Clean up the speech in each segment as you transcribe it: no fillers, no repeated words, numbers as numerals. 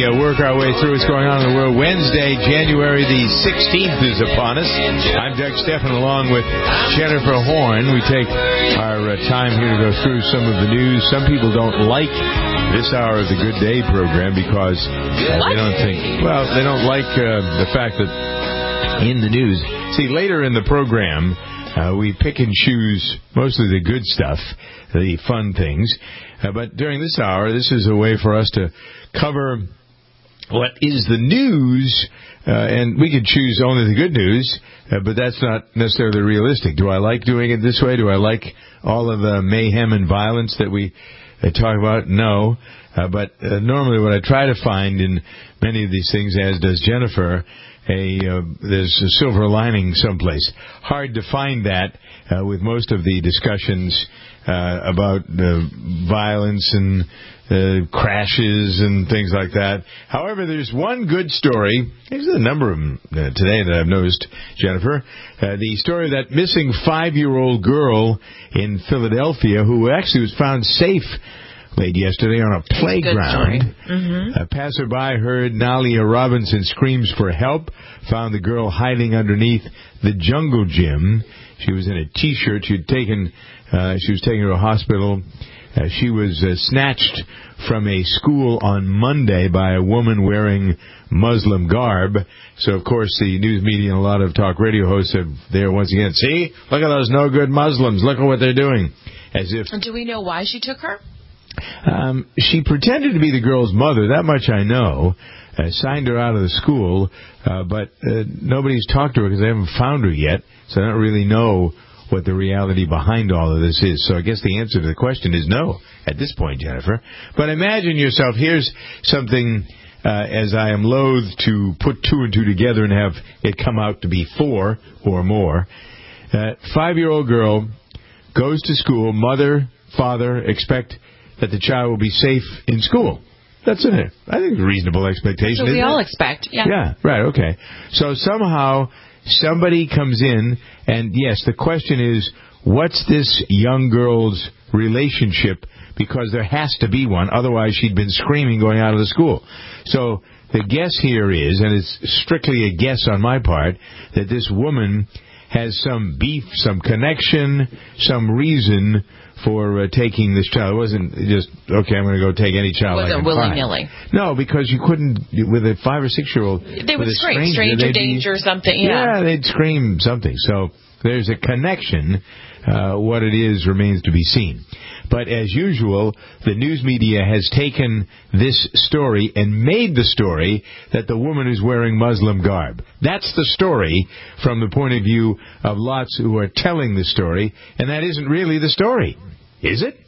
we work our way through what's going on in the world. Wednesday, January the 16th is upon us. I'm Doug Stephan along with Jennifer Horn. We take our time here to go through some of the news. Some people don't like this hour of the Good Day program because they don't like the fact that in the news. See, later in the program, we pick and choose mostly the good stuff, the fun things. But during this hour, this is a way for us to cover what is the news, and we could choose only the good news, but that's not necessarily realistic. Do I like doing it this way? Do I like all of the mayhem and violence that we talk about? No. But normally what I try to find in many of these things, as does Jennifer, there's a silver lining someplace. Hard to find that with most of the discussions about violence and crashes and things like that. However, there's one good story. There's a number of them today that I've noticed, Jennifer. The story of that missing 5-year-old girl in Philadelphia who actually was found safe late yesterday on a playground. A passerby heard Nalia Robinson screams for help, found the girl hiding underneath the jungle gym. She was in a T-shirt. She was taken to a hospital. She was snatched from a school on Monday by a woman wearing Muslim garb. So, of course, the news media and a lot of talk radio hosts are there once again. See? Look at those no-good Muslims. Look at what they're doing. As if. Do we know why she took her? She pretended to be the girl's mother. That much I know. Signed her out of the school, but nobody's talked to her because they haven't found her yet. So I don't really know what the reality behind all of this is. So I guess the answer to the question is no at this point, Jennifer. But imagine yourself, here's something, as I am loath to put 2 and 2 together and have it come out to be 4 or more. 5-year-old girl goes to school, mother, father expect that the child will be safe in school. That's I think a reasonable expectation. So we all expect, yeah. Yeah, right, okay. So somehow somebody comes in, and yes, the question is, what's this young girl's relationship? Because there has to be one, otherwise she'd been screaming going out of the school. So the guess here is, and it's strictly a guess on my part, that this woman has some beef, some connection, some reason for taking this child. It wasn't just, okay, I'm going to go take any child. It wasn't willy-nilly. No, because you couldn't, with a 5 or 6-year-old. They would scream, stranger danger, something. Yeah, they'd scream something. So there's a connection. What it is remains to be seen. But as usual, the news media has taken this story and made the story that the woman is wearing Muslim garb. That's the story from the point of view of lots who are telling the story, and that isn't really the story. Is it?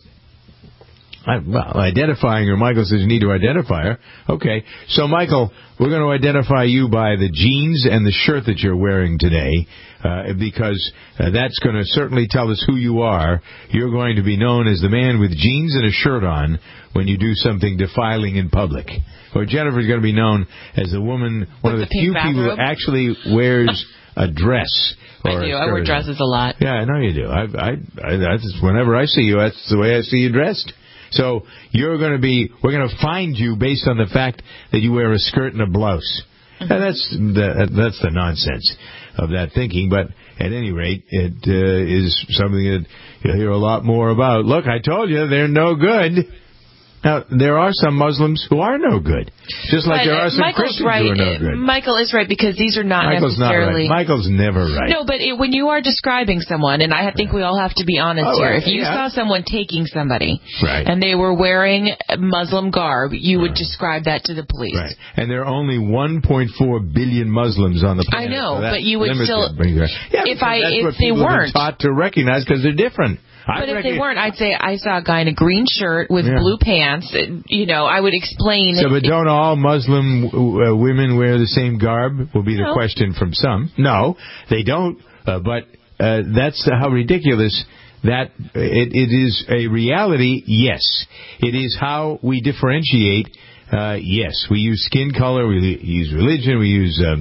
Well, identifying her, Michael says you need to identify her. Okay, so Michael, we're going to identify you by the jeans and the shirt that you're wearing today, because that's going to certainly tell us who you are. You're going to be known as the man with jeans and a shirt on when you do something defiling in public. Or Jennifer's going to be known as the woman, one of the few people who actually wears a dress. I do. I wear dresses a lot. Yeah, I know you do. That's whenever I see you, that's the way I see you dressed. So we're going to find you based on the fact that you wear a skirt and a blouse. And that's the nonsense of that thinking. But at any rate, it is something that you'll hear a lot more about. Look, I told you, they're no good. Now, there are some Muslims who are no good, just like there are some Christians who are no good. Michael is right, because these are not necessarily... Michael's never right. No, but when you are describing someone, and I think we all have to be honest here, if you saw someone taking somebody, and they were wearing Muslim garb, you would describe that to the police. Right. And there are only 1.4 billion Muslims on the planet. I know, but you would still... if they weren't... taught to recognize because they're different. But if they weren't, I'd say I saw a guy in a green shirt with blue pants. I would explain. So, but don't all Muslim women wear the same garb? Will be the question from some. No, they don't. But that's how ridiculous that it is a reality. Yes, it is how we differentiate. Yes, we use skin color, we use religion, we use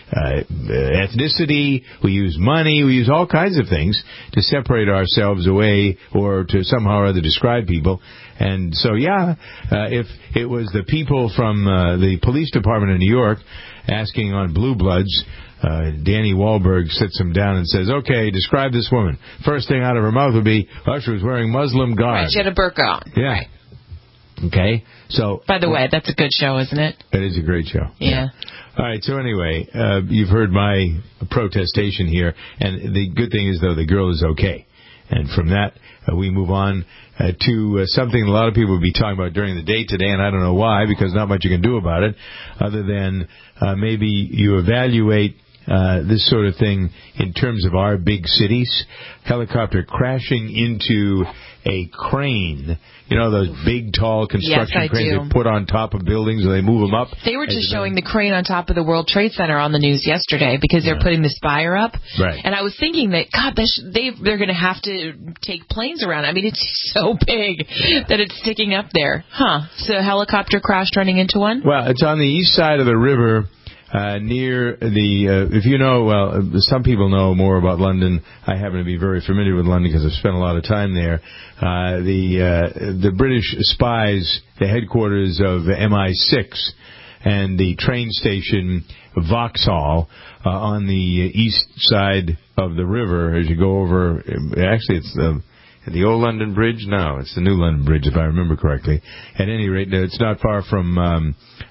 ethnicity, we use money, we use all kinds of things to separate ourselves away or to somehow or other describe people. And so, if it was the people from the police department in New York asking on Blue Bloods, Danny Wahlberg sits him down and says, okay, describe this woman. First thing out of her mouth would be, oh, she was wearing Muslim garb. Right, she had a burqa on. Yeah. Right. Okay, so... By the way, that's a good show, isn't it? It is a great show. Yeah. All right, so anyway, you've heard my protestation here, and the good thing is, though, the girl is okay. And from that, we move on to something a lot of people will be talking about during the day today, and I don't know why, because not much you can do about it, other than maybe you evaluate this sort of thing in terms of our big cities. Helicopter crashing into a crane. You know those big, tall construction cranes they put on top of buildings and they move them up? They were just showing the crane on top of the World Trade Center on the news yesterday because they're putting the spire up. Right. And I was thinking that, God, they're going to have to take planes around. I mean, it's so big that it's sticking up there. Huh. So a helicopter crashed running into one? Well, it's on the east side of the river. Near the, if you know, well, some people know more about London. I happen to be very familiar with London because I've spent a lot of time there. The British spies, the headquarters of MI6, and the train station Vauxhall on the east side of the river as you go over. Actually, it's the old London Bridge? No, it's the new London Bridge, if I remember correctly. At any rate, it's not far from,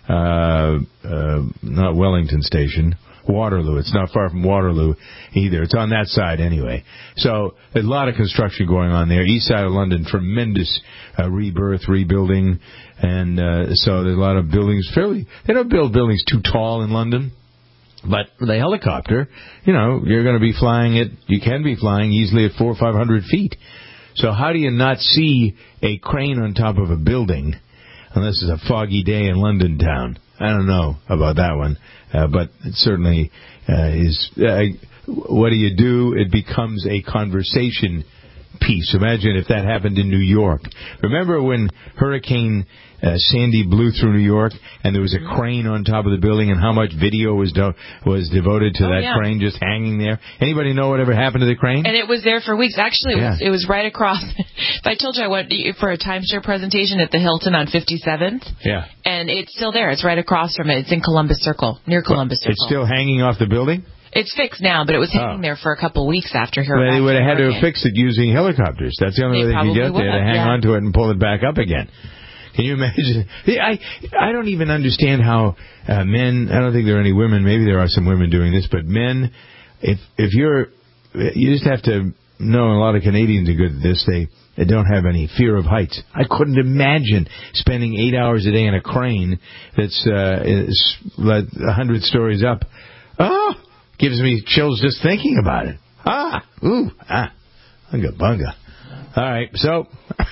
not Wellington Station, Waterloo. It's not far from Waterloo either. It's on that side anyway. So there's a lot of construction going on there. East side of London, tremendous rebuilding. And so there's a lot of buildings. They don't build buildings too tall in London. But the helicopter, you're going to be flying it. You can be flying easily at 400 or 500 feet. So how do you not see a crane on top of a building unless it's a foggy day in London town? I don't know about that one, but it certainly is. What do you do? It becomes a conversation piece. Imagine if that happened in New York. Remember when Hurricane Sandy blew through New York and there was a crane on top of the building and how much video was devoted to that crane just hanging there? Anybody know whatever happened to the crane? And it was there for weeks. Actually, it was right across. I told you I went for a timeshare presentation at the Hilton on 57th. Yeah. And it's still there. It's right across from it. It's in Columbus Circle, near Columbus Circle. It's still hanging off the building? It's fixed now, but it was hanging there for a couple of weeks after Hurricane. Well, they would have had to have fixed it using helicopters. That's the only way they could get there, to hang on to it and pull it back up again. Can you imagine? I don't even understand how men, I don't think there are any women, maybe there are some women doing this, but men, if you just have to know, a lot of Canadians are good at this, they don't have any fear of heights. I couldn't imagine spending 8 hours a day in a crane that's 100 stories up. Oh! Gives me chills just thinking about it. Unga bunga. All right, so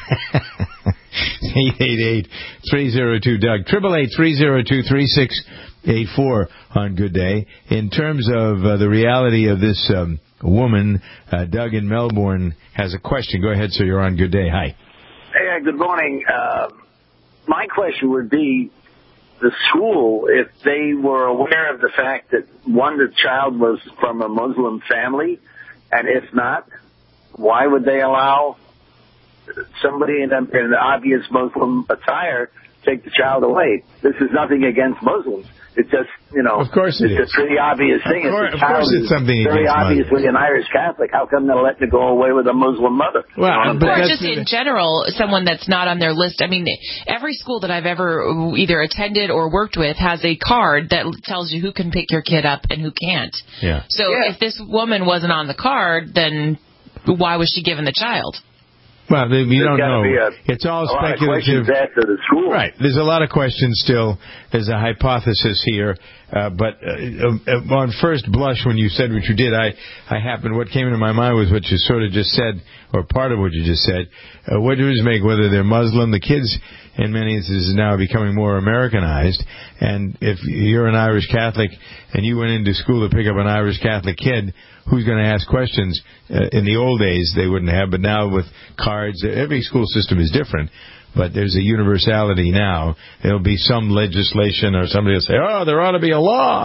888-302-DOUG, 888-302-3684 on Good Day. In terms of the reality of this woman, Doug in Melbourne has a question. Go ahead, sir. You're on Good Day. Hi. Hey, good morning. My question would be, the school, if they were aware of the fact that the child was from a Muslim family, and if not, why would they allow somebody in an obvious Muslim attire take the child away? This is nothing against Muslims. It's just, of course it's a pretty obvious thing. Of course it's something very obviously an Irish Catholic. How come they're letting it go away with a Muslim mother? Well, or just in general, someone that's not on their list. I mean, every school that I've ever either attended or worked with has a card that tells you who can pick your kid up and who can't. Yeah. So if this woman wasn't on the card, then why was she given the child? Well, you don't know. It's all speculative. After the school. Right. There's a lot of questions still. There's a hypothesis here. But on first blush, when you said what you did, what came into my mind was what you sort of just said, or part of what you just said. What does make whether they're Muslim? The kids, in many instances, now are becoming more Americanized. And if you're an Irish Catholic and you went into school to pick up an Irish Catholic kid, who's going to ask questions? In the old days, they wouldn't have, but now with cards, every school system is different. But there's a universality now. There'll be some legislation or somebody will say, there ought to be a law.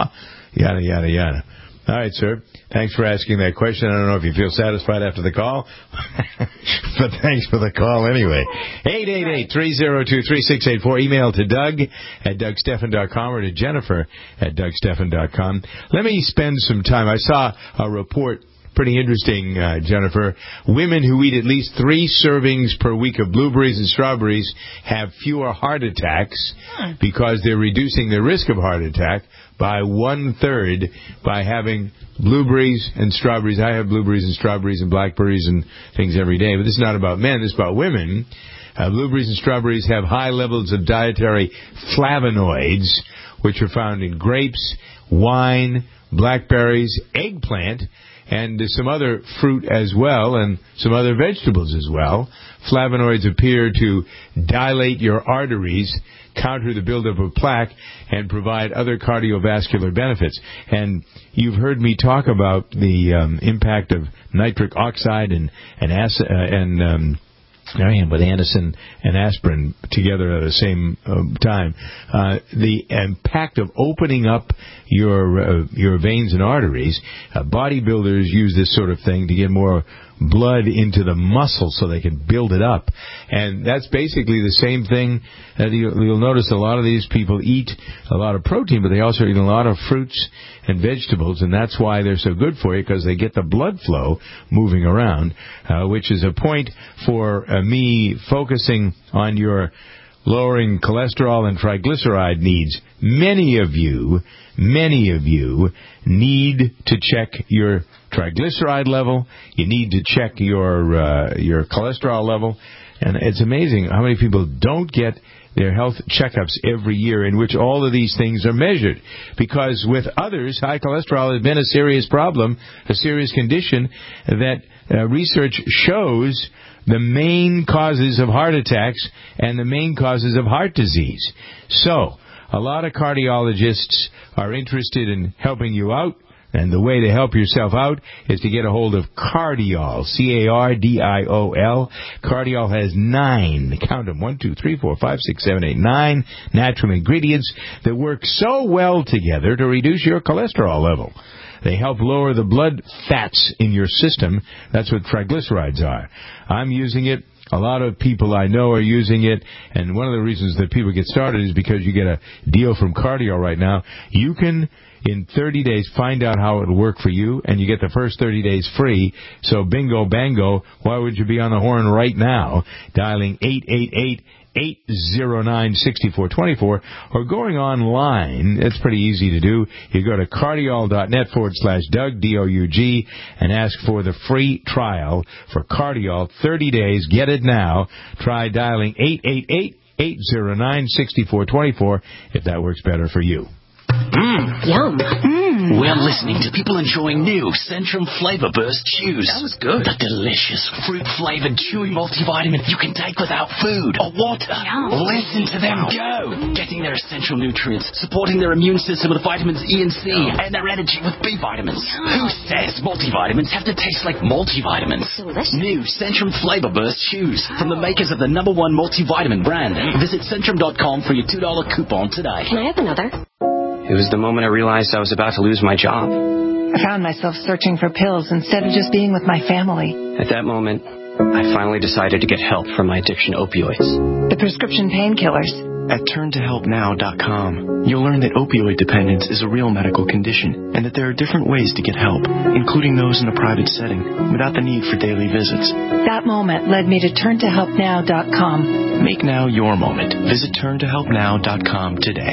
yada, yada, yada. All right, sir. Thanks for asking that question. I don't know if you feel satisfied after the call, but thanks for the call anyway. 888-302-3684. Email to Doug at DougStephan.com or to Jennifer at DougStephan.com. Let me spend some time. I saw a report, pretty interesting, Jennifer. Women who eat at least 3 servings per week of blueberries and strawberries have fewer heart attacks because they're reducing the risk of heart attack by 1/3 by having blueberries and strawberries. I have blueberries and strawberries and blackberries and things every day, but this is not about men. This is about women. Blueberries and strawberries have high levels of dietary flavonoids, which are found in grapes, wine, blackberries, eggplant, and some other fruit as well, and some other vegetables as well. Flavonoids appear to dilate your arteries, counter the buildup of plaque, and provide other cardiovascular benefits. And you've heard me talk about the impact of nitric oxide and with Anacin and aspirin together at the same time. The impact of opening up your veins and arteries. Bodybuilders use this sort of thing to get more blood into the muscle so they can build it up. And that's basically the same thing. You'll notice a lot of these people eat a lot of protein, but they also eat a lot of fruits and vegetables, and that's why they're so good for you, because they get the blood flow moving around, which is a point for me focusing on your lowering cholesterol and triglyceride needs. Many of you need to check your triglyceride level. You need to check your cholesterol level. And it's amazing how many people don't get their health checkups every year in which all of these things are measured. Because with others, high cholesterol has been a serious problem, a serious condition that research shows the main causes of heart attacks and the main causes of heart disease. So, a lot of cardiologists are interested in helping you out, and the way to help yourself out is to get a hold of Cardiol, C-A-R-D-I-O-L. Cardiol has 9, count them, 1, 2, 3, 4, 5, 6, 7, 8, 9 natural ingredients that work so well together to reduce your cholesterol level. They help lower the blood fats in your system. That's what triglycerides are. I'm using it. A lot of people I know are using it, and one of the reasons that people get started is because you get a deal from Cardiol right now. You can, in 30 days, find out how it will work for you, and you get the first 30 days free. So bingo, bango, why would you be on the horn right now, dialing 888-809-6424, or going online. It's pretty easy to do. You go to cardiol.net/Doug, D-O-U-G, and ask for the free trial for Cardiol. 30 days. Get it now. Try dialing 888-809-6424 if that works better for you. Yum. We're listening to people enjoying new Centrum Flavor Burst Chews. That was good. The delicious fruit-flavored chewy multivitamin you can take without food or water. Yum. Listen to them go. Getting their essential nutrients, supporting their immune system with vitamins E and C, and their energy with B vitamins. Who says multivitamins have to taste like multivitamins? Delicious. New Centrum Flavor Burst Chews from the makers of the #1 multivitamin brand. Visit Centrum.com for your $2 coupon today. Can I have another? It was the moment I realized I was about to lose my job. I found myself searching for pills instead of just being with my family. At that moment, I finally decided to get help from my addiction to opioids. The prescription painkillers. At turntohelpnow.com, you'll learn that opioid dependence is a real medical condition and that there are different ways to get help, including those in a private setting, without the need for daily visits. That moment led me to turntohelpnow.com. Make now your moment. Visit turntohelpnow.com today.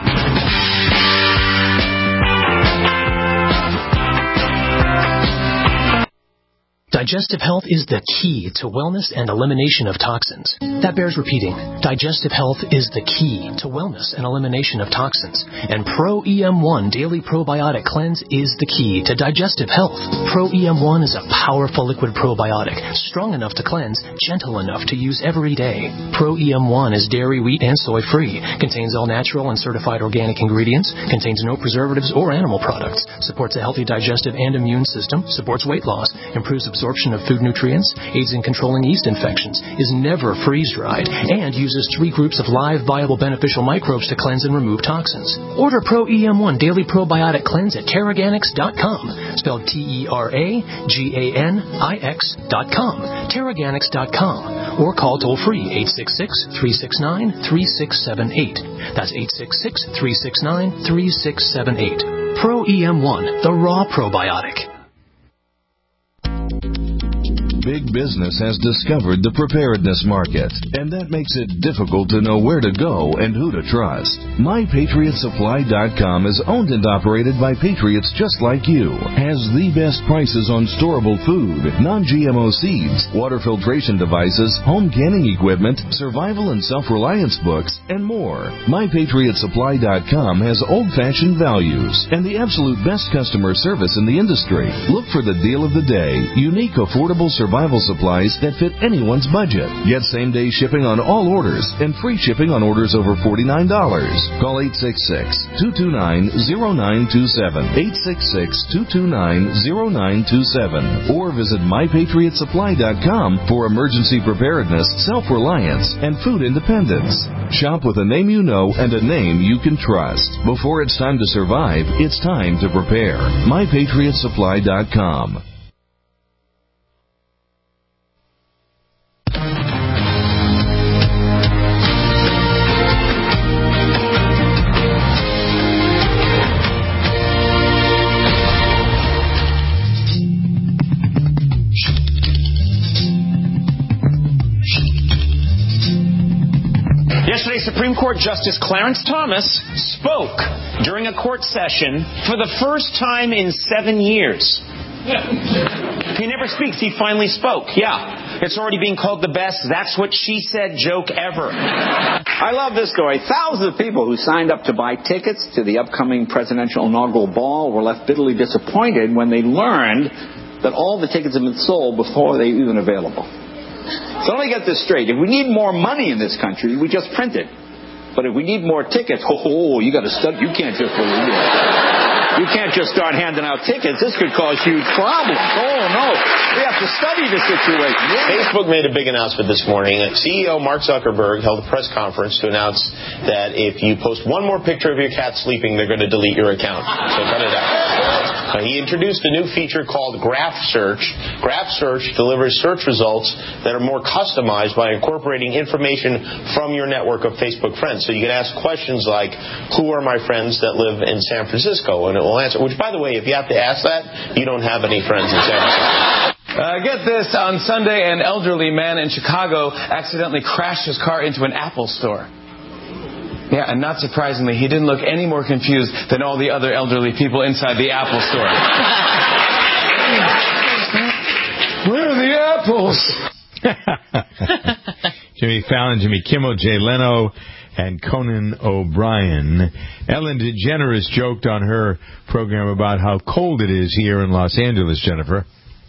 Digestive health is the key to wellness and elimination of toxins. That bears repeating. Digestive health is the key to wellness and elimination of toxins. And Pro-EM1 Daily Probiotic Cleanse is the key to digestive health. Pro-EM1 is a powerful liquid probiotic, strong enough to cleanse, gentle enough to use every day. Pro-EM1 is dairy, wheat, and soy-free, contains all natural and certified organic ingredients, contains no preservatives or animal products, supports a healthy digestive and immune system, supports weight loss, improves absorption absorption of food nutrients, aids in controlling yeast infections, is never freeze-dried, and uses 3 groups of live, viable, beneficial microbes to cleanse and remove toxins. Order Pro EM1 Daily Probiotic Cleanse at Teraganix.com, spelled TERAGANIX.com, Teraganix.com, or call toll-free 866-369-3678. That's 866-369-3678. Pro EM1, the raw probiotic. Big business has discovered the preparedness market, and that makes it difficult to know where to go and who to trust. MyPatriotSupply.com is owned and operated by patriots just like you. Has the best prices on storable food, non-GMO seeds, water filtration devices, home canning equipment, survival and self-reliance books, and more. MyPatriotSupply.com has old-fashioned values and the absolute best customer service in the industry. Look for the deal of the day. Unique, affordable survival supplies that fit anyone's budget. Get same-day shipping on all orders and free shipping on orders over $49. Call 866-229-0927, 866-229-0927, or visit MyPatriotSupply.com for emergency preparedness, self-reliance, and food independence. Shop with a name you know and a name you can trust. Before it's time to survive, it's time to prepare. MyPatriotSupply.com. Yesterday, Supreme Court Justice Clarence Thomas spoke during a court session for the first time in 7 years. He never speaks. He finally spoke. Yeah, it's already being called the best "that's what she said" joke ever. I love this story. Thousands of people who signed up to buy tickets to the upcoming presidential inaugural ball were left bitterly disappointed when they learned that all the tickets had been sold before they were even available. So let me get this straight. If we need more money in this country, we just print it. But if we need more tickets, you got to study. You can't just believe it. You can't just start handing out tickets. This could cause huge problems. Oh, no. We have to study the situation. Yeah. Facebook made a big announcement this morning. CEO Mark Zuckerberg held a press conference to announce that if you post one more picture of your cat sleeping, they're going to delete your account. So cut it out. He introduced a new feature called Graph Search. Graph Search delivers search results that are more customized by incorporating information from your network of Facebook friends. So you can ask questions like, who are my friends that live in San Francisco? And it will answer, which, by the way, if you have to ask that, you don't have any friends in San Francisco. Get this. On Sunday, an elderly man in Chicago accidentally crashed his car into an Apple store. Yeah, and not surprisingly, he didn't look any more confused than all the other elderly people inside the Apple store. Where are the apples? Jimmy Fallon, Jimmy Kimmel, Jay Leno, and Conan O'Brien. Ellen DeGeneres joked on her program about how cold it is here in Los Angeles, Jennifer.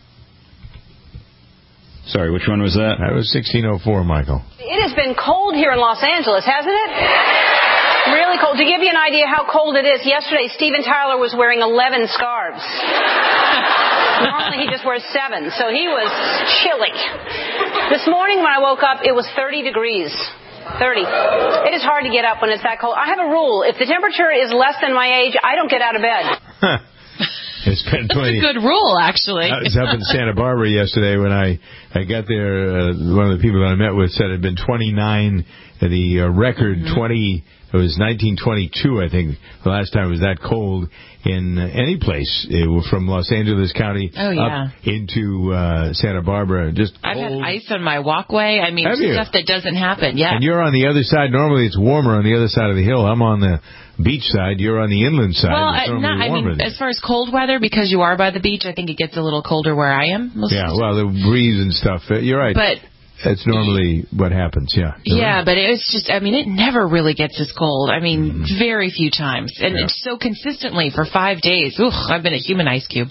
Sorry, which one was that? That was 1604, Michael. It has been cold here in Los Angeles, hasn't it? Really cold. To give you an idea how cold it is, yesterday Steven Tyler was wearing 11 scarves. Normally he just wears 7, so he was chilly. This morning when I woke up, it was 30 degrees. 30. It is hard to get up when it's that cold. I have a rule. If the temperature is less than my age, I don't get out of bed. It's been That's a good rule, actually. I was up in Santa Barbara yesterday when I got there. One of the people that I met with said it had been 29. The record 20. It was 1922, I think. The last time it was that cold in any place. It was from Los Angeles County up into Santa Barbara. I've had ice on my walkway. I mean, stuff that doesn't happen. Yeah. And you're on the other side. Normally it's warmer on the other side of the hill. I'm on the beach side. You're on the inland side. Well, as far as cold weather, because you are by the beach, I think it gets a little colder where I am. Well, the breeze and stuff. You're right. But that's normally what happens, yeah. Yeah, but it's just, I mean, it never really gets this cold. I mean, very few times. And it's so consistently for 5 days. I've been a human ice cube.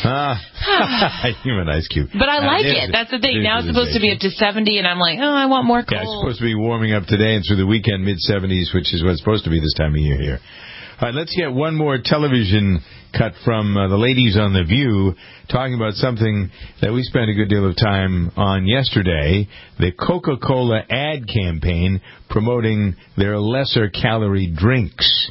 Human ice cube. But I like it. That's the thing. Now it's supposed to be up to 70, and I'm like, I want more cold. Yeah, it's supposed to be warming up today and through the weekend, mid-70s, which is what it's supposed to be this time of year here. All right, let's get one more television cut from the ladies on The View, talking about something that we spent a good deal of time on yesterday, the Coca-Cola ad campaign promoting their lesser-calorie drinks.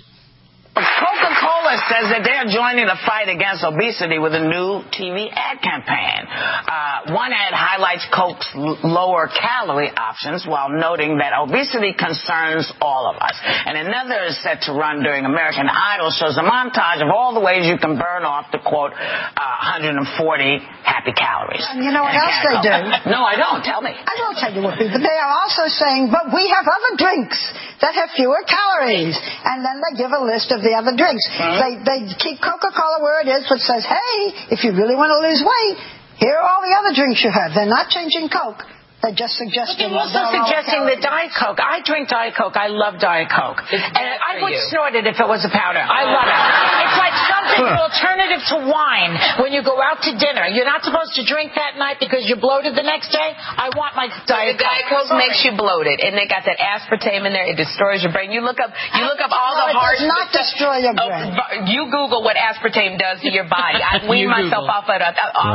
Coca-Cola says that they're joining the fight against obesity with a new TV ad campaign. One ad highlights Coke's lower calorie options while noting that obesity concerns all of us. And another is set to run during American Idol, shows a montage of all the ways you can burn off the, quote, 140 happy calories. And you know what else they do? No, I don't. Tell me. I will tell you what they do. But they are also saying, but we have other drinks that have fewer calories. And then they give a list of the other drinks. They keep Coca-Cola where it is, which says, hey, if you really want to lose weight, here are all the other drinks you have. They're not changing Coke. They're just suggesting. They're also suggesting the Diet Coke. I drink Diet Coke. I love Diet Coke. And I would snort it if it was a powder. I love it. It's like something an alternative to wine when you go out to dinner. You're not supposed to drink that night because you're bloated the next day. I want my Diet Coke. The Diet Coke makes you bloated, and they got that aspartame in there. It destroys your brain. You look up all the hard. It does not destroy your brain. You Google what aspartame does to your body. I weaned myself off of it.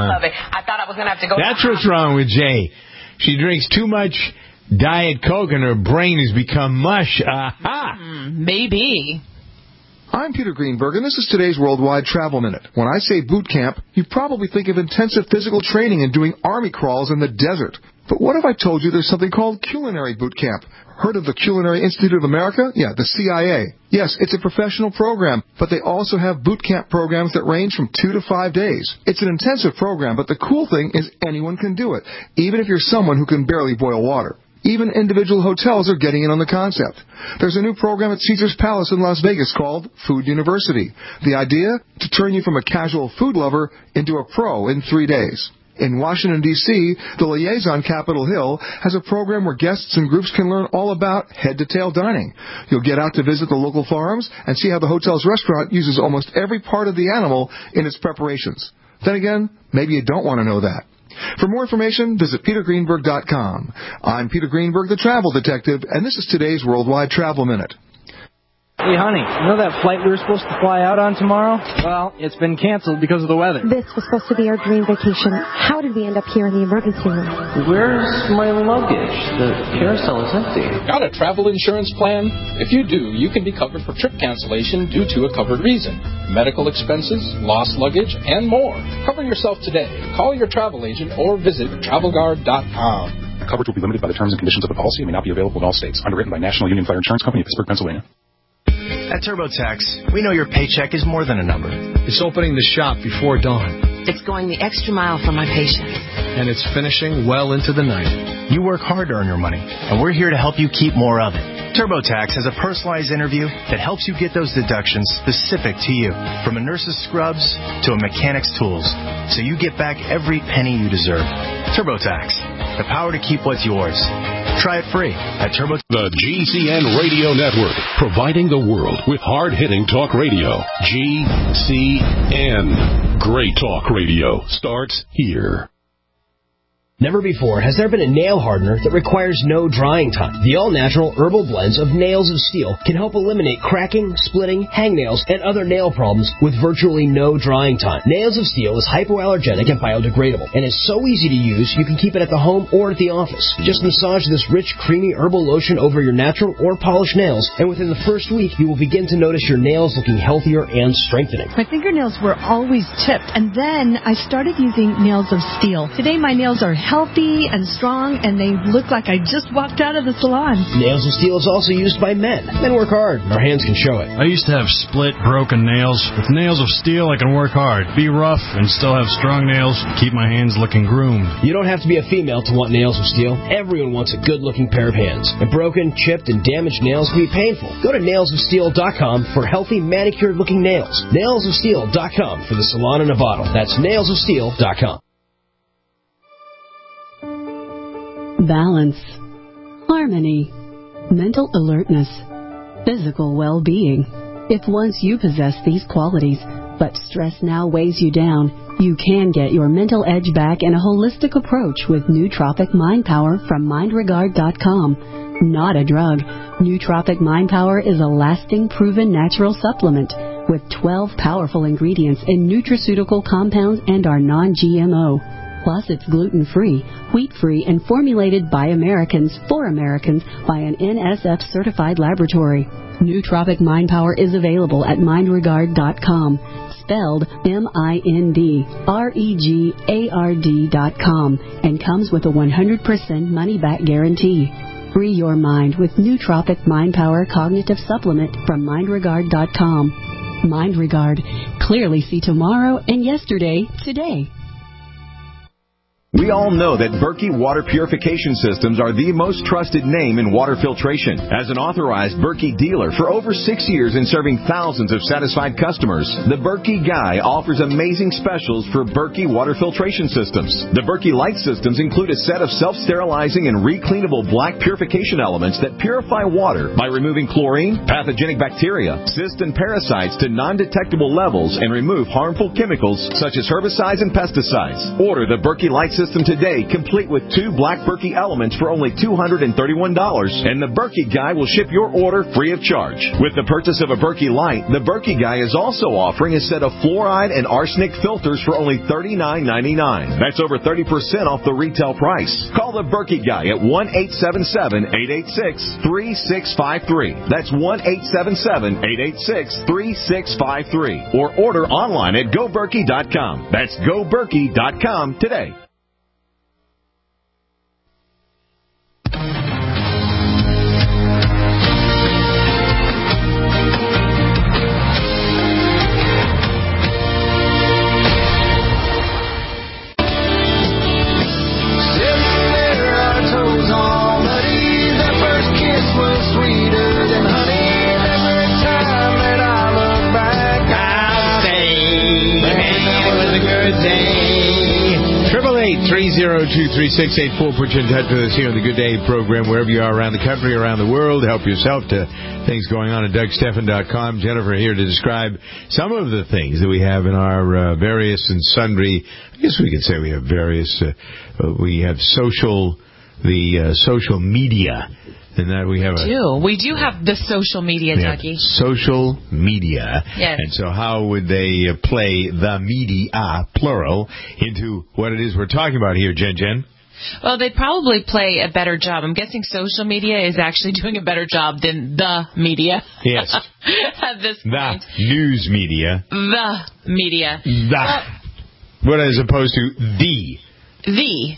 I thought I was going to have to go. That's what's wrong with Jay. She drinks too much Diet Coke and her brain has become mush. Aha! Maybe. I'm Peter Greenberg, and this is today's Worldwide Travel Minute. When I say boot camp, you probably think of intensive physical training and doing army crawls in the desert. But what if I told you there's something called culinary boot camp? Heard of the Culinary Institute of America? Yeah, the CIA. Yes, it's a professional program, but they also have boot camp programs that range from 2 to 5 days. It's an intensive program, but the cool thing is anyone can do it, even if you're someone who can barely boil water. Even individual hotels are getting in on the concept. There's a new program at Caesars Palace in Las Vegas called Food University. The idea? To turn you from a casual food lover into a pro in 3 days. In Washington, D.C., the Liaison Capitol Hill has a program where guests and groups can learn all about head-to-tail dining. You'll get out to visit the local farms and see how the hotel's restaurant uses almost every part of the animal in its preparations. Then again, maybe you don't want to know that. For more information, visit petergreenberg.com. I'm Peter Greenberg, the Travel Detective, and this is today's Worldwide Travel Minute. Hey, honey, you know that flight we were supposed to fly out on tomorrow? Well, it's been canceled because of the weather. This was supposed to be our dream vacation. How did we end up here in the emergency room? Where's my luggage? The carousel is empty. Got a travel insurance plan? If you do, you can be covered for trip cancellation due to a covered reason, medical expenses, lost luggage, and more. Cover yourself today. Call your travel agent or visit TravelGuard.com. Coverage will be limited by the terms and conditions of the policy and may not be available in all states. Underwritten by National Union Fire Insurance Company of Pittsburgh, Pennsylvania. At TurboTax, we know your paycheck is more than a number. It's opening the shop before dawn. It's going the extra mile for my patients. And it's finishing well into the night. You work hard to earn your money, and we're here to help you keep more of it. TurboTax has a personalized interview that helps you get those deductions specific to you, from a nurse's scrubs to a mechanic's tools, so you get back every penny you deserve. TurboTax, the power to keep what's yours. Try it free at TurboTax. The GCN Radio Network, providing the world with hard-hitting talk radio. GCN. Great talk radio starts here. Never before has there been a nail hardener that requires no drying time. The all-natural herbal blends of Nails of Steel can help eliminate cracking, splitting, hangnails, and other nail problems with virtually no drying time. Nails of Steel is hypoallergenic and biodegradable, and is so easy to use you can keep it at the home or at the office. Just massage this rich, creamy herbal lotion over your natural or polished nails, and within the first week you will begin to notice your nails looking healthier and strengthening. My fingernails were always chipped, and then I started using Nails of Steel. Today my nails are healthy and strong, and they look like I just walked out of the salon. Nails of Steel is also used by men. Men work hard, and our hands can show it. I used to have split, broken nails. With Nails of Steel, I can work hard, be rough, and still have strong nails, keep my hands looking groomed. You don't have to be a female to want Nails of Steel. Everyone wants a good-looking pair of hands. And broken, chipped, and damaged nails can be painful. Go to nailsofsteel.com for healthy, manicured-looking nails. Nailsofsteel.com for the salon in a bottle. That's nailsofsteel.com. Balance, harmony, mental alertness, physical well-being. If once you possess these qualities, but stress now weighs you down, you can get your mental edge back in a holistic approach with Nootropic Mind Power from MindRegard.com. Not a drug, Nootropic Mind Power is a lasting, proven natural supplement with 12 powerful ingredients and nutraceutical compounds and are non-GMO. Plus, it's gluten-free, wheat-free, and formulated by Americans for Americans by an NSF-certified laboratory. Nootropic Mind Power is available at mindregard.com, spelled MINDREGARD.com, and comes with a 100% money-back guarantee. Free your mind with Nootropic Mind Power Cognitive Supplement from mindregard.com. MindRegard. Clearly see tomorrow and yesterday today. We all know that Berkey Water Purification Systems are the most trusted name in water filtration. As an authorized Berkey dealer for over 6 years and serving thousands of satisfied customers, the Berkey Guy offers amazing specials for Berkey Water Filtration Systems. The Berkey Light Systems include a set of self-sterilizing and recleanable black purification elements that purify water by removing chlorine, pathogenic bacteria, cysts, and parasites to non-detectable levels and remove harmful chemicals such as herbicides and pesticides. Order the Berkey Light System today, complete with 2 black Berkey elements for only $231, and the Berkey Guy will ship your order free of charge. With the purchase of a Berkey Light, the Berkey Guy is also offering a set of fluoride and arsenic filters for only $39.99. That's over 30% off the retail price. Call the Berkey Guy at 1-877-886-3653. That's 1-877-886-3653. Or order online at GoBerkey.com. That's GoBerkey.com today. Triple 302-3684. Put you in touch with us here on the Good Day program, wherever you are around the country, around the world. Help yourself to things going on at DougStephan.com. Jennifer here to describe some of the things that we have in our various and sundry. I guess we could say we have various. We have social media. And that we have we do have the social media, Dougie. Social media. Yes. And so how would they play the media, plural, into what it is we're talking about here, Jen? Well, they'd probably play a better job. I'm guessing social media is actually doing a better job than the media. Yes. At this point. The news media. The media. What as opposed to the? The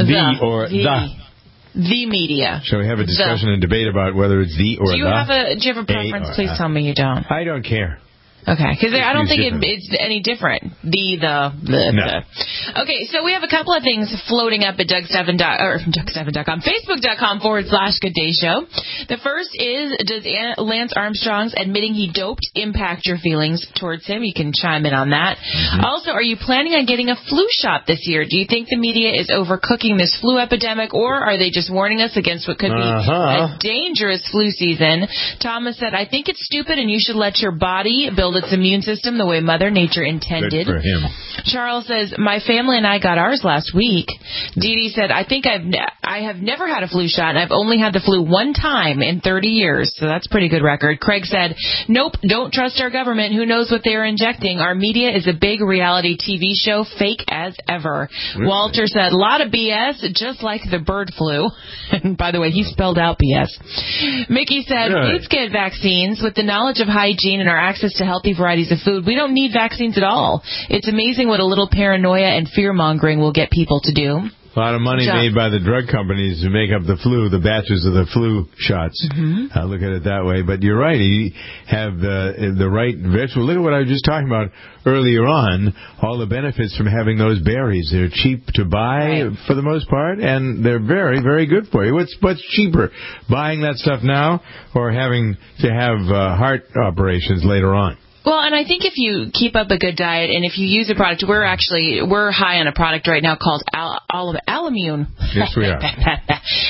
media. Shall we have a discussion and debate about whether it's the or the? Do you have a preference? Please tell me you don't. I don't care. Okay, because I don't think it's any different. No. Okay, so we have a couple of things floating up at DougStephan.com, Facebook.com/Good Day Show. The first is, does Lance Armstrong's admitting he doped impact your feelings towards him? You can chime in on that. Mm-hmm. Also, are you planning on getting a flu shot this year? Do you think the media is overcooking this flu epidemic, or are they just warning us against what could be a dangerous flu season? Thomas said, I think it's stupid and you should let your body build its immune system the way Mother Nature intended. Good for him. Charles says, my family and I got ours last week. Dee Dee said, I think I have never had a flu shot, and I've only had the flu one time in 30 years, so that's a pretty good record. Craig said, nope, don't trust our government. Who knows what they're injecting? Our media is a big reality TV show, fake as ever. Really? Walter said, a lot of BS, just like the bird flu. And by the way, he spelled out BS. Mickey said, let's get vaccines. With the knowledge of hygiene and our access to healthy varieties of food, we don't need vaccines at all. It's amazing what a little paranoia and fear-mongering will get people to do. A lot of money made by the drug companies to make up the batches of the flu shots. Mm-hmm. I look at it that way. But you're right. You have the right vegetable. Look at what I was just talking about earlier on. All the benefits from having those berries. They're cheap to buy for the most part, and they're very, very good for you. What's cheaper, buying that stuff now or having to have heart operations later on? Well, and I think if you keep up a good diet and if you use a product, we're high on a product right now called Alamune. Yes, we are. And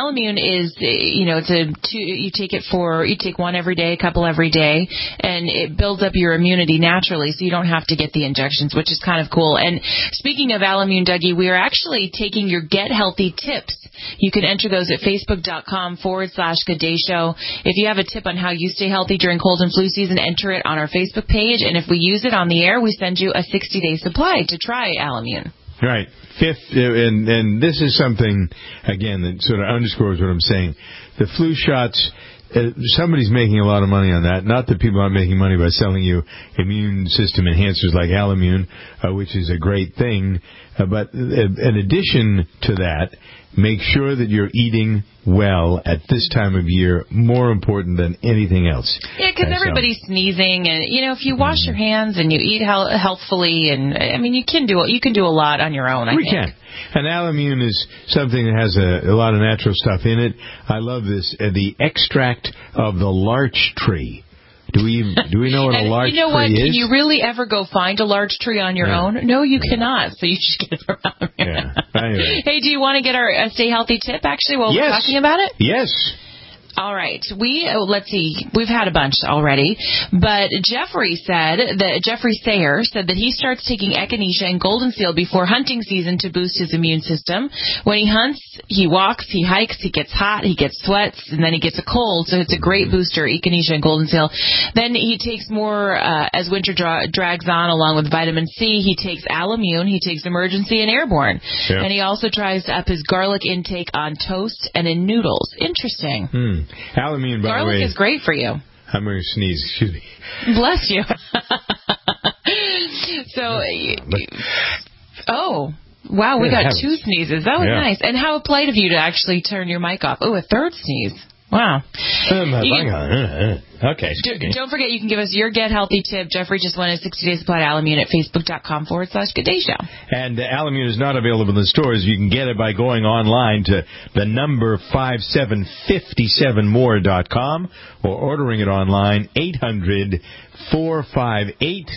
Alimune is, you take one every day, a couple every day, and it builds up your immunity naturally, so you don't have to get the injections, which is kind of cool. And speaking of Alimune, Dougie, we are actually taking your Get Healthy tips. You can enter those at facebook.com/Good Day Show. If you have a tip on how you stay healthy during cold and flu season, enter it on our Facebook page, and if we use it on the air, we send you a 60-day supply to try Alimune. Right. Fifth, and this is something, again, that sort of underscores what I'm saying. The flu shots, somebody's making a lot of money on that. Not that people aren't making money by selling you immune system enhancers like Alimune, which is a great thing. But in addition to that, make sure that you're eating well at this time of year, more important than anything else. Yeah, because everybody's sneezing, and if you wash your hands and you eat healthfully, and you can do a lot on your own. I think. Can. And Alimune is something that has a lot of natural stuff in it. I love this, the extract of the larch tree. Do we know what a larch tree is? You know what? Can you really ever go find a larch tree on your own? No, you cannot. So you should get it from Alimune. Yeah. Anyway. Hey, do you want to get our Stay Healthy tip, actually, while we're talking about it? Yes. All right. Let's see. We've had a bunch already. But Jeffrey Sayer said that he starts taking Echinacea and Golden Seal before hunting season to boost his immune system. When he hunts, he walks, he hikes, he gets hot, he gets sweats, and then he gets a cold. So it's a great booster, Echinacea and Golden Seal. Then he takes more as winter drags on, along with vitamin C. He takes Alimune, he takes Emergency and Airborne. Yeah. And he also tries to up his garlic intake on toast and in noodles. Interesting. Alimune, by the way. Garlic is great for you. I'm going to sneeze. Excuse me. Bless you. Wow, we got 2 sneezes. That was nice. And how polite of you to actually turn your mic off. Oh, a third sneeze. Wow. Okay. Don't forget, you can give us your Get Healthy tip. Jeffrey just won a 60-day supply of Alimune at facebook.com/Good Day Show. And Alimune is not available in the stores. You can get it by going online to the number 5757more.com or ordering it online, 800-458-0173,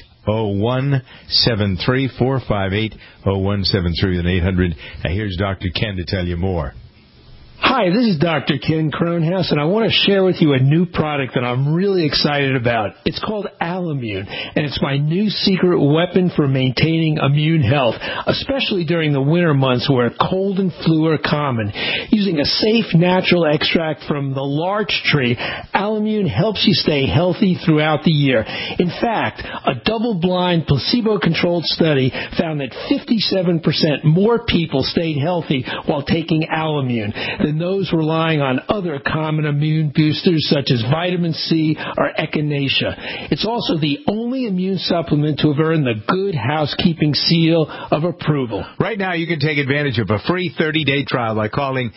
458-0173 and 800. Now here's Dr. Ken to tell you more. Hi, this is Dr. Ken Cronhouse, and I want to share with you a new product that I'm really excited about. It's called Alimune, and it's my new secret weapon for maintaining immune health, especially during the winter months where cold and flu are common. Using a safe, natural extract from the larch tree, Alimune helps you stay healthy throughout the year. In fact, a double-blind, placebo-controlled study found that 57% more people stayed healthy while taking Alimune than those relying on other common immune boosters such as vitamin C or Echinacea. It's also the only immune supplement to have earned the Good Housekeeping seal of approval. Right now, you can take advantage of a free 30-day trial by calling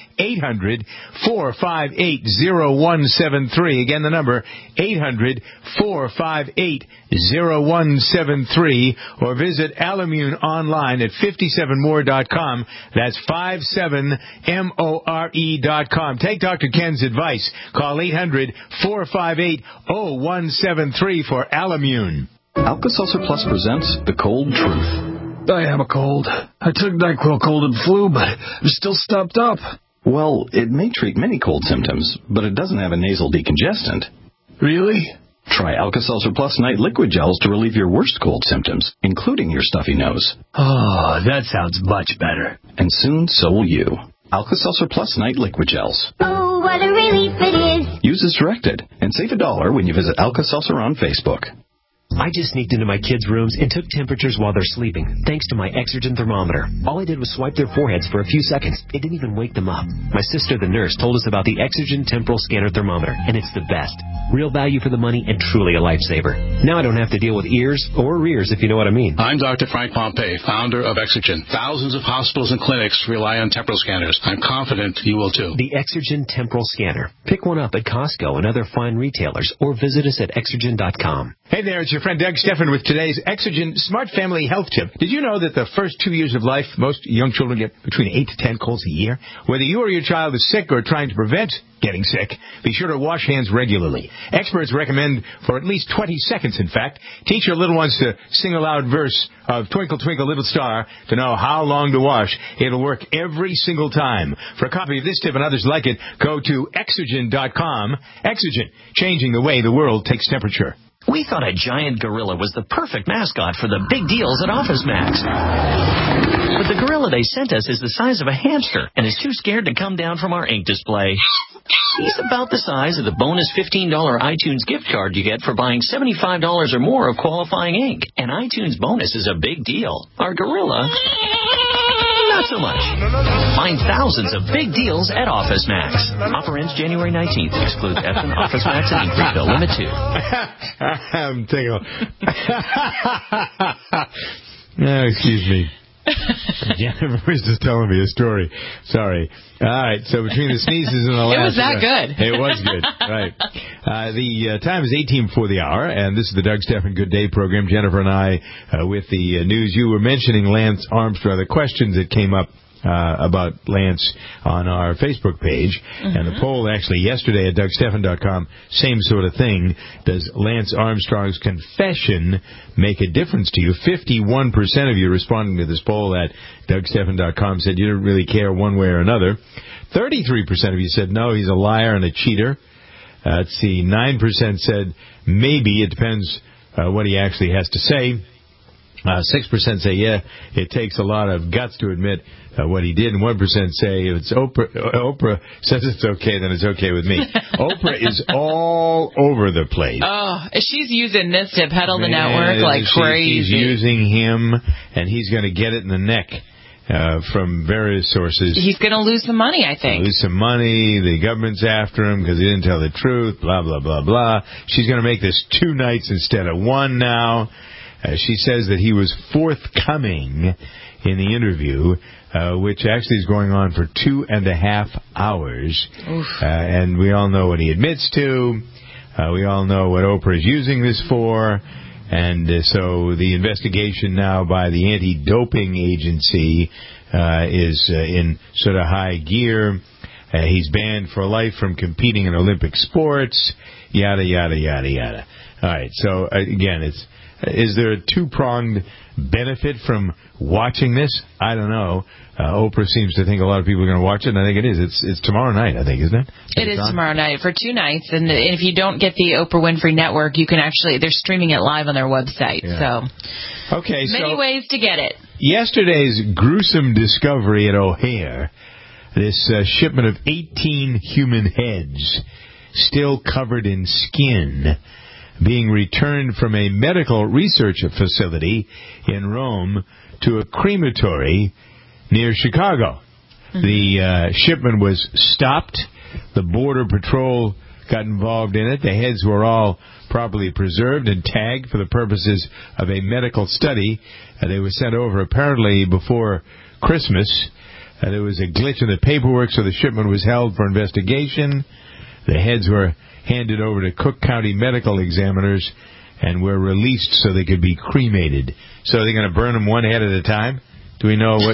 800-458-0173. Again, the number 800-458-0173, or visit Alimune online at 57more.com. That's 57more.com. Take Dr. Ken's advice. Call 800-458-0173 for Alimune. Alka-Seltzer Plus presents The Cold Truth. I have a cold. I took NyQuil cold and flu, but I'm still stuffed up. Well, it may treat many cold symptoms, but it doesn't have a nasal decongestant. Really? Try Alka-Seltzer Plus Night Liquid Gels to relieve your worst cold symptoms, including your stuffy nose. Oh, that sounds much better. And soon, so will you. Alka-Seltzer Plus Night Liquid Gels. Oh, what a relief it is. Use as directed and save $1 when you visit Alka-Seltzer on Facebook. I just sneaked into my kids' rooms and took temperatures while they're sleeping, thanks to my Exergen thermometer. All I did was swipe their foreheads for a few seconds. It didn't even wake them up. My sister, the nurse, told us about the Exergen Temporal Scanner Thermometer, and it's the best. Real value for the money and truly a lifesaver. Now I don't have to deal with ears or rears, if you know what I mean. I'm Dr. Frank Pompey, founder of Exergen. Thousands of hospitals and clinics rely on temporal scanners. I'm confident you will too. The Exergen Temporal Scanner. Pick one up at Costco and other fine retailers, or visit us at Exergen.com. Hey there, it's your friend Doug Stephan with today's Exogen Smart Family Health Tip. Did you know that the first 2 years of life, most young children get between 8 to 10 colds a year? Whether you or your child is sick or trying to prevent getting sick, be sure to wash hands regularly. Experts recommend for at least 20 seconds, in fact. Teach your little ones to sing a loud verse of Twinkle, Twinkle, Little Star to know how long to wash. It'll work every single time. For a copy of this tip and others like it, go to Exogen.com. Exogen, changing the way the world takes temperature. We thought a giant gorilla was the perfect mascot for the big deals at OfficeMax. But the gorilla they sent us is the size of a hamster and is too scared to come down from our ink display. He's about the size of the bonus $15 iTunes gift card you get for buying $75 or more of qualifying ink. And iTunes bonus is a big deal. Our gorilla, not so much. Find thousands of big deals at OfficeMax. Offer ends January 19th. Excludes Epson, OfficeMax, and ink refill. Limit 2. I'm taking excuse me. Jennifer was just telling me a story. Sorry. All right, so between the sneezes and the last... It was that good. It was good, right. The time is 18 before the hour, and this is the Doug Stephan Good Day program. Jennifer and I with the news. You were mentioning Lance Armstrong, the questions that came up about Lance on our Facebook page. Mm-hmm. And the poll actually yesterday at DougStephan.com, same sort of thing. Does Lance Armstrong's confession make a difference to you? 51% of you responding to this poll at DougStephan.com said you didn't really care one way or another. 33% of you said no, he's a liar and a cheater. Let's see, 9% said maybe, it depends what he actually has to say. 6% say, yeah, it takes a lot of guts to admit what he did, and 1% say if it's Oprah says it's okay, then it's okay with me. Oprah is all over the place. Oh, she's using this to peddle the network like crazy. She's using him, and he's going to get it in the neck from various sources. He's going to lose some money, I think. Lose some money. The government's after him because he didn't tell the truth, blah, blah, blah, blah. She's going to make this 2 nights instead of 1 now. She says that he was forthcoming in the interview, which actually is going on for 2.5 hours. And we all know what he admits to. We all know what Oprah is using this for. And so the investigation now by the anti-doping agency is in sort of high gear. He's banned for life from competing in Olympic sports, yada, yada, yada, yada. All right, so again, is there a 2-pronged benefit from watching this? I don't know. Oprah seems to think a lot of people are going to watch it, and I think it is. It's tomorrow night, I think, isn't it? It is tomorrow night for 2 nights, and if you don't get the Oprah Winfrey Network, you can actually, they're streaming it live on their website. Yeah. So, okay, many ways to get it. Yesterday's gruesome discovery at O'Hare, this shipment of 18 human heads still covered in skin, being returned from a medical research facility in Rome to a crematory near Chicago. Mm-hmm. The shipment was stopped. The Border Patrol got involved in it. The heads were all properly preserved and tagged for the purposes of a medical study. They were sent over apparently before Christmas. There was a glitch in the paperwork, so the shipment was held for investigation. The heads were handed over to Cook County medical examiners and were released so they could be cremated. So they're going to burn them one head at a time? Do we know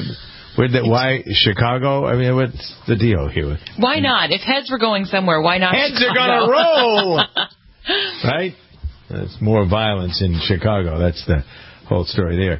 why Chicago? I mean, what's the deal here? Why not? If heads were going somewhere, why not Heads Chicago? are going to roll! Right? There's more violence in Chicago. That's the whole story there.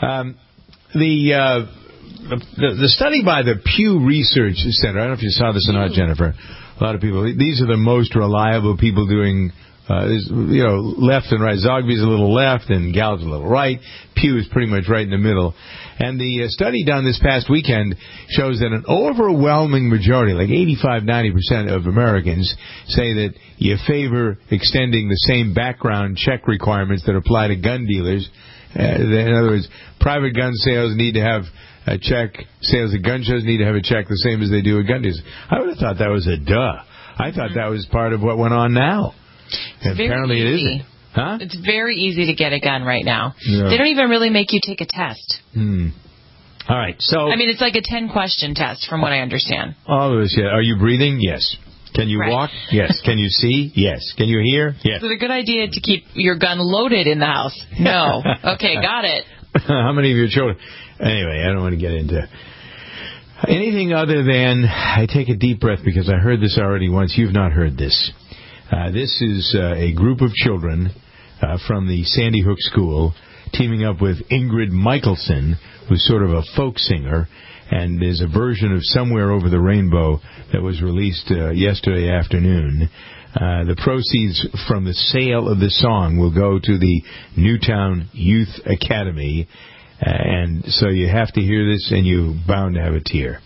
The study by the Pew Research Center, I don't know if you saw this or not, Jennifer. A lot of people, these are the most reliable people doing, left and right. Zogby's a little left and Gallup's a little right. Pew is pretty much right in the middle. And the study done this past weekend shows that an overwhelming majority, like 85-90% of Americans, say that you favor extending the same background check requirements that apply to gun dealers. In other words, private gun sales need to have a check. Sales at gun shows need to have a check the same as they do at gun dealers. I would have thought that was a duh. I thought that was part of what went on now. Apparently it isn't. Huh? It's very easy to get a gun right now. Yeah. They don't even really make you take a test. All right, so... I mean, it's like a 10-question test, from what I understand. All of us, yeah. Are you breathing? Yes. Can you walk? Yes. Can you see? Yes. Can you hear? Yes. Is it a good idea to keep your gun loaded in the house? No. Okay, got it. How many of your children? Anyway, I don't want to get into anything other than I take a deep breath because I heard this already once. You've not heard this. This is a group of children from the Sandy Hook School teaming up with Ingrid Michaelson, who's sort of a folk singer, and there's a version of Somewhere Over the Rainbow that was released yesterday afternoon. The proceeds from the sale of the song will go to the Newtown Youth Academy. And so you have to hear this, and you're bound to have a tear.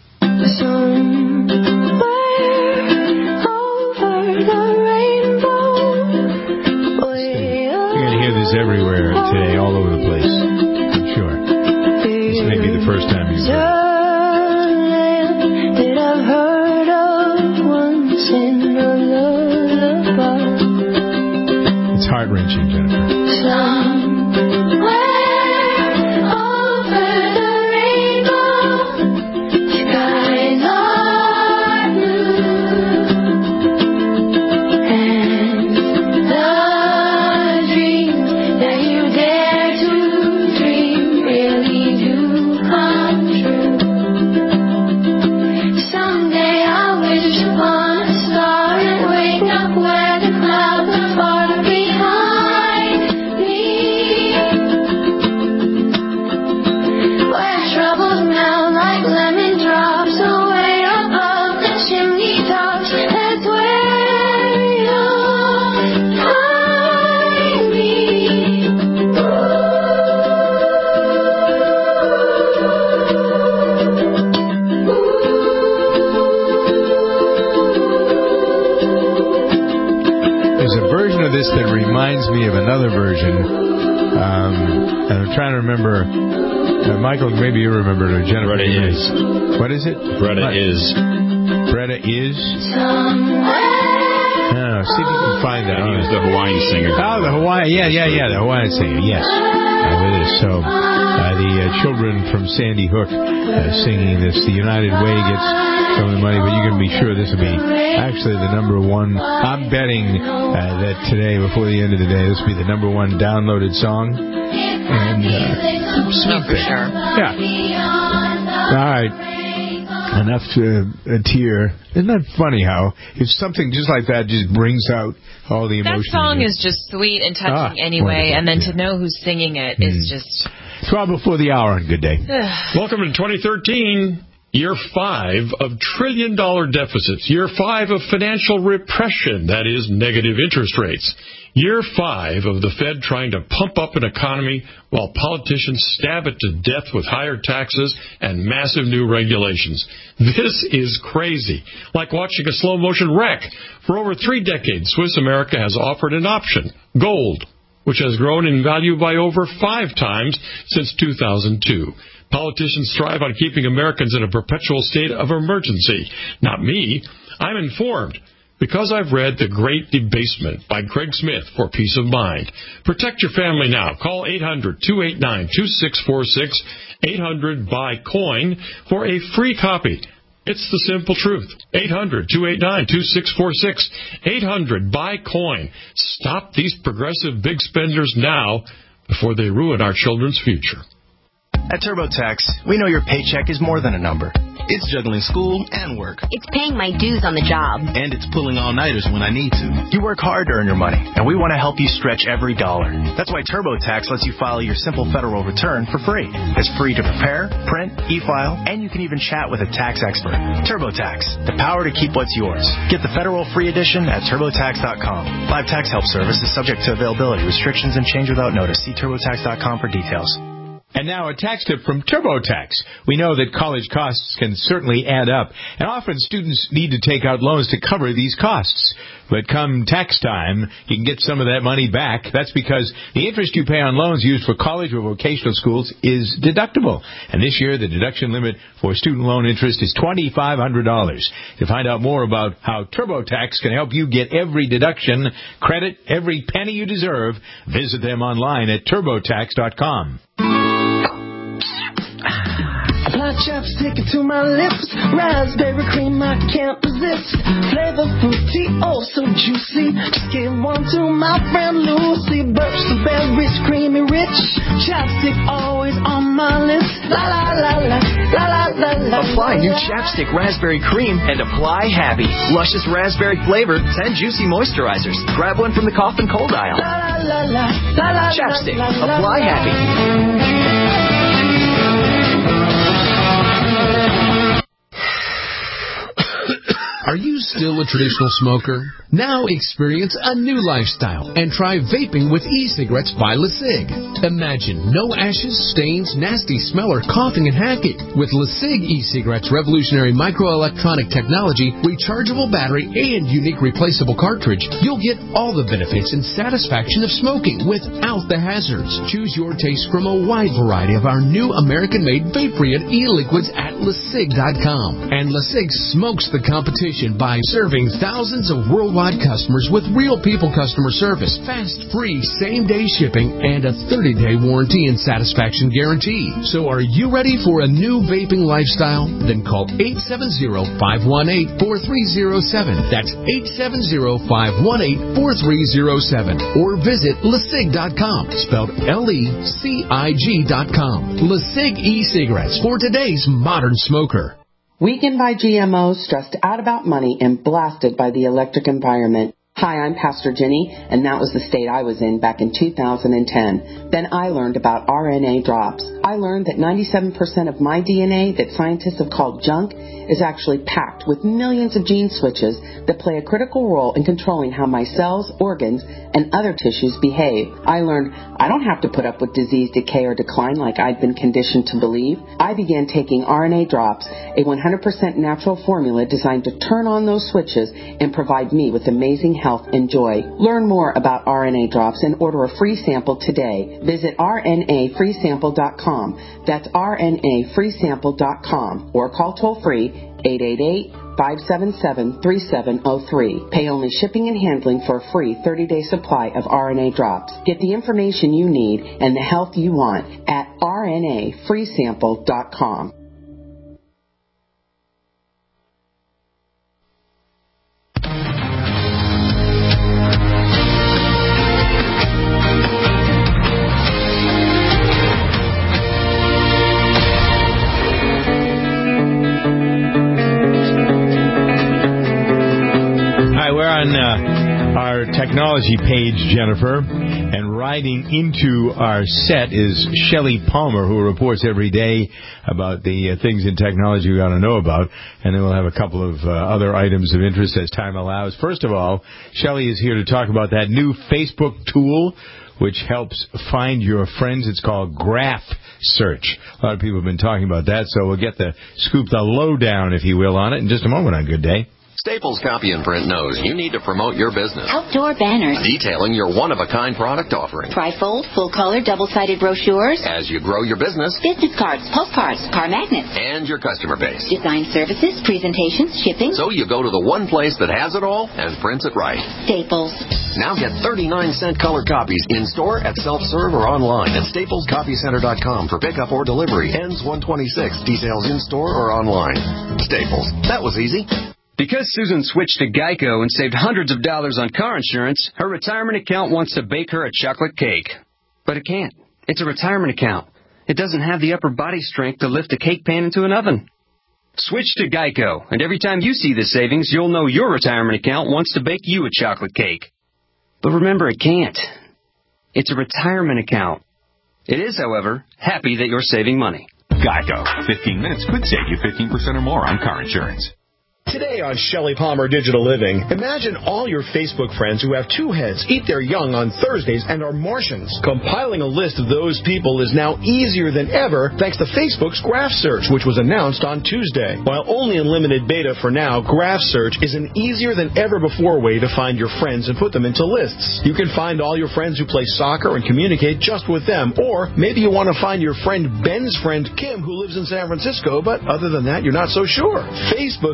You're going to hear this everywhere today, all over the place. I'm sure. This may be the first time you've heard it. It's heart-wrenching, Jennifer. That reminds me of another version. And I'm trying to remember. Michael, maybe you remember it. Jennifer. Bretta Is. What is it? Bretta Is. Bretta Is? Oh, see if you can find that. He was the Hawaiian singer. Oh, the Hawaiian. Yeah, the Hawaiian singer. Yes. It is. So, the children from Sandy Hook singing this. The United Way gets some of the money, but you can be sure this will be actually the number one. I'm betting that today, before the end of the day, this will be the number one downloaded song. And for sure. Yeah. All right. Enough to a tear. Isn't that funny how if something just like that just brings out all the emotion? That song is just sweet and touching anyway, and then to know who's singing it is just... 12 before the hour on Good Day. Welcome to 2013. Year 5 of trillion-dollar deficits. Year 5 of financial repression, that is, negative interest rates. Year 5 of the Fed trying to pump up an economy while politicians stab it to death with higher taxes and massive new regulations. This is crazy. Like watching a slow-motion wreck. For over 3 decades, Swiss America has offered an option, gold, which has grown in value by over 5 times since 2002. Politicians thrive on keeping Americans in a perpetual state of emergency. Not me. I'm informed because I've read The Great Debasement by Craig Smith for peace of mind. Protect your family now. Call 800-289-2646, 800-BUY-COIN for a free copy. It's the simple truth. 800-289-2646, 800-BUY-COIN. Stop these progressive big spenders now before they ruin our children's future. At TurboTax, we know your paycheck is more than a number. It's juggling school and work. It's paying my dues on the job. And it's pulling all-nighters when I need to. You work hard to earn your money, and we want to help you stretch every dollar. That's why TurboTax lets you file your simple federal return for free. It's free to prepare, print, e-file, and you can even chat with a tax expert. TurboTax, the power to keep what's yours. Get the federal free edition at TurboTax.com. Live tax help service is subject to availability, restrictions, and change without notice. See TurboTax.com for details. And now a tax tip from TurboTax. We know that college costs can certainly add up, and often students need to take out loans to cover these costs. But come tax time, you can get some of that money back. That's because the interest you pay on loans used for college or vocational schools is deductible. And this year, the deduction limit for student loan interest is $2,500. To find out more about how TurboTax can help you get every deduction, credit, every penny you deserve, visit them online at TurboTax.com. Chapstick to my lips, raspberry cream I can't resist. Flavor fruity, oh so juicy. Just give one to my friend Lucy. Burst the berries, creamy rich. Chapstick always on my lips. La la la la, la la la la. Apply new Chapstick raspberry cream and apply happy. Luscious raspberry flavor, 10 juicy moisturizers. Grab one from the cough and cold aisle. La la la la la. Chapstick, apply happy. Are you still a traditional smoker? Now experience a new lifestyle and try vaping with e-cigarettes by LeSig. Imagine no ashes, stains, nasty smell, or coughing and hacking. With LeSig e-cigarettes' revolutionary microelectronic technology, rechargeable battery, and unique replaceable cartridge, you'll get all the benefits and satisfaction of smoking without the hazards. Choose your taste from a wide variety of our new American-made Vaporeon e-liquids at LeSig.com. And LeSig smokes the competition by serving thousands of worldwide customers with real people customer service, fast, free, same-day shipping, and a 30-day warranty and satisfaction guarantee. So are you ready for a new vaping lifestyle? Then call 870-518-4307. That's 870-518-4307. Or visit LeSig.com, spelled LECIG.com. LeSig e-cigarettes for today's modern smoker. Weakened by GMOs, stressed out about money, and blasted by the electric environment. Hi, I'm Pastor Jenny, and that was the state I was in back in 2010. Then I learned about RNA drops. I learned that 97% of my DNA that scientists have called junk is actually packed with millions of gene switches that play a critical role in controlling how my cells, organs, and other tissues behave. I learned I don't have to put up with disease, decay, or decline like I'd been conditioned to believe. I began taking RNA drops, a 100% natural formula designed to turn on those switches and provide me with amazing health and joy. Learn more about RNA drops and order a free sample today. Visit RNAfreesample.com. That's RNAfreesample.com or call toll-free 888-577-3703. Pay only shipping and handling for a free 30-day supply of RNA drops. Get the information you need and the health you want at RNAfreesample.com. Our technology page, Jennifer, and riding into our set is Shelley Palmer, who reports every day about the things in technology we ought to know about, and then we'll have a couple of other items of interest as time allows. First of all, Shelley is here to talk about that new Facebook tool which helps find your friends. It's called Graph Search. A lot of people have been talking about that, so we'll get the lowdown, if you will, on it in just a moment on Good Day. Staples Copy and Print knows you need to promote your business. Outdoor banners. Detailing your one-of-a-kind product offering. Trifold, full-color, double-sided brochures. As you grow your business. Business cards, postcards, car magnets. And your customer base. Design services, presentations, shipping. So you go to the one place that has it all and prints it right. Staples. Now get 39-cent color copies in-store, at self-serve, or online at staplescopycenter.com for pickup or delivery. Ends 1/26. Details in-store or online. Staples. That was easy. Because Susan switched to Geico and saved hundreds of dollars on car insurance, her retirement account wants to bake her a chocolate cake. But it can't. It's a retirement account. It doesn't have the upper body strength to lift a cake pan into an oven. Switch to Geico, and every time you see the savings, you'll know your retirement account wants to bake you a chocolate cake. But remember, it can't. It's a retirement account. It is, however, happy that you're saving money. Geico. 15 minutes could save you 15% or more on car insurance. Today on Shelley Palmer Digital Living, imagine all your Facebook friends who have two heads, eat their young on Thursdays, and are Martians. Compiling a list of those people is now easier than ever thanks to Facebook's Graph Search, which was announced on Tuesday. While only in limited beta for now, Graph Search is an easier than ever before way to find your friends and put them into lists. You can find all your friends who play soccer and communicate just with them, or maybe you want to find your friend Ben's friend Kim who lives in San Francisco, but other than that, you're not so sure. Facebook's new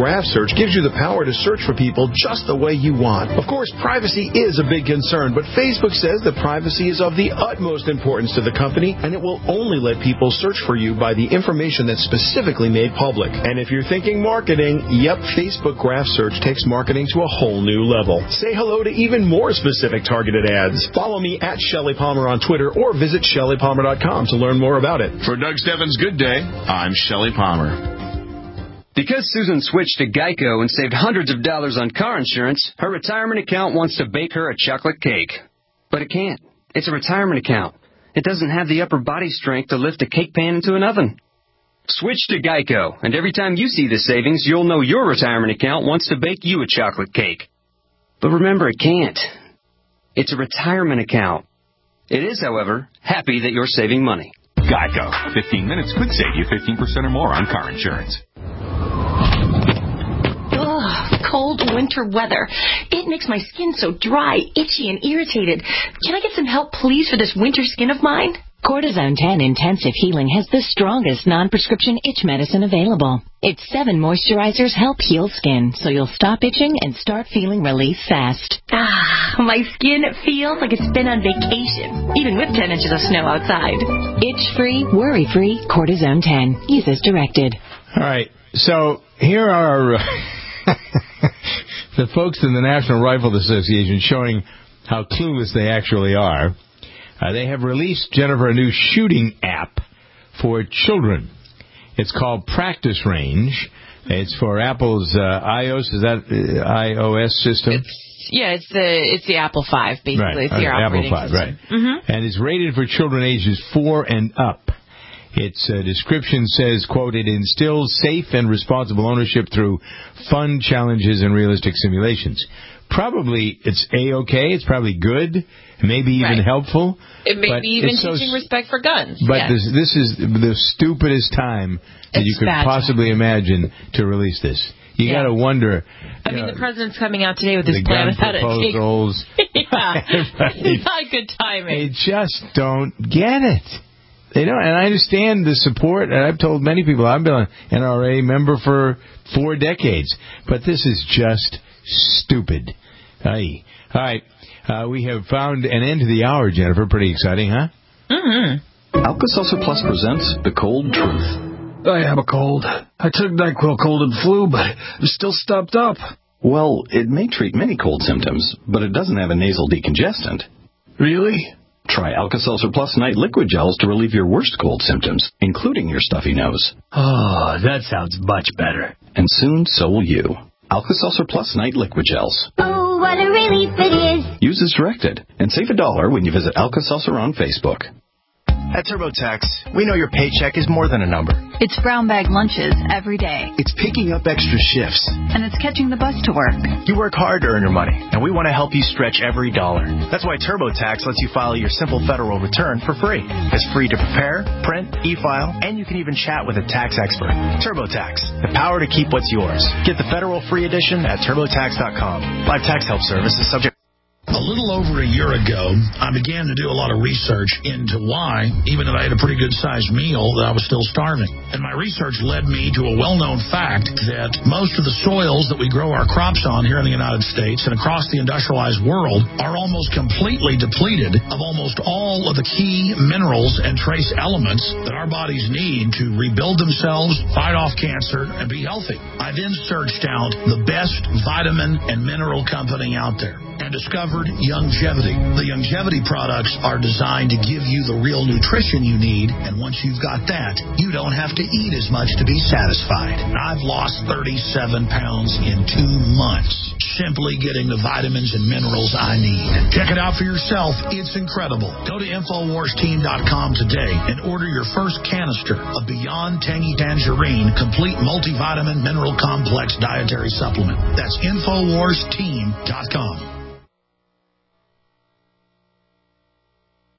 Graph Search gives you the power to search for people just the way you want. Of course, privacy is a big concern, but Facebook says that privacy is of the utmost importance to the company, and it will only let people search for you by the information that's specifically made public. And if you're thinking marketing, yep, Facebook Graph Search takes marketing to a whole new level. Say hello to even more specific targeted ads. Follow me at Shelley Palmer on Twitter or visit ShelleyPalmer.com to learn more about it. For Doug Stebbins' Good Day, I'm Shelley Palmer. Because Susan switched to Geico and saved hundreds of dollars on car insurance, her retirement account wants to bake her a chocolate cake. But it can't. It's a retirement account. It doesn't have the upper body strength to lift a cake pan into an oven. Switch to Geico, and every time you see the savings, you'll know your retirement account wants to bake you a chocolate cake. But remember, it can't. It's a retirement account. It is, however, happy that you're saving money. Geico. 15 minutes could save you 15% or more on car insurance. Ugh, cold winter weather. It makes my skin so dry, itchy, and irritated. Can I get some help, please, for this winter skin of mine? Cortisone 10 Intensive Healing has the strongest non-prescription itch medicine available. Its 7 moisturizers help heal skin, so you'll stop itching and start feeling relief fast. Ah, my skin feels like it's been on vacation, even with 10 inches of snow outside. Itch-free, worry-free Cortisone 10. Use as directed. All right, so here are the folks in the National Rifle Association showing how clueless they actually are. They have released, Jennifer, a new shooting app for children. It's called Practice Range. It's for Apple's iOS. Is that iOS system? It's the Apple 5, basically. Right. It's your operating Apple 5, system. right. Mm-hmm. And it's rated for children ages 4 and up. Its description says, quote, it instills safe and responsible ownership through fun challenges and realistic simulations. Probably it's A-okay. It's probably good, maybe even helpful. It may be even teaching respect for guns. But this is the stupidest time that you could possibly imagine to release this. You got to wonder. I mean, the president's coming out today with his plan on how to take... proposals. Not good timing. They just don't get it. They don't, and I understand the support, and I've told many people, I've been an NRA member for 4 decades, but this is just stupid. Aye. All right, we have found an end to the hour, Jennifer. Pretty exciting, huh? Mm-hmm. Alka-Seltzer Plus presents The Cold Truth. I have a cold. I took NyQuil cold and flu, but I'm still stuffed up. Well, it may treat many cold symptoms, but it doesn't have a nasal decongestant. Really? Try Alka-Seltzer Plus Night Liquid Gels to relieve your worst cold symptoms, including your stuffy nose. Oh, that sounds much better. And soon, so will you. Alka-Seltzer Plus Night Liquid Gels. Oh, what a relief it is. Use as directed, and save $1 when you visit Alka-Seltzer on Facebook. At TurboTax, we know your paycheck is more than a number. It's brown bag lunches every day. It's picking up extra shifts. And it's catching the bus to work. You work hard to earn your money, and we want to help you stretch every dollar. That's why TurboTax lets you file your simple federal return for free. It's free to prepare, print, e-file, and you can even chat with a tax expert. TurboTax, the power to keep what's yours. Get the federal free edition at TurboTax.com. Live tax help service is subject. A little over a year ago, I began to do a lot of research into why, even if I had a pretty good-sized meal, that I was still starving. And my research led me to a well-known fact that most of the soils that we grow our crops on here in the United States and across the industrialized world are almost completely depleted of almost all of the key minerals and trace elements that our bodies need to rebuild themselves, fight off cancer, and be healthy. I then searched out the best vitamin and mineral company out there and discovered Youngevity. The Youngevity products are designed to give you the real nutrition you need, and once you've got that, you don't have to eat as much to be satisfied. I've lost 37 pounds in 2 months, simply getting the vitamins and minerals I need. Check it out for yourself. It's incredible. Go to InfoWarsTeam.com today and order your first canister of Beyond Tangy Tangerine Complete Multivitamin Mineral Complex Dietary Supplement. That's InfoWarsTeam.com.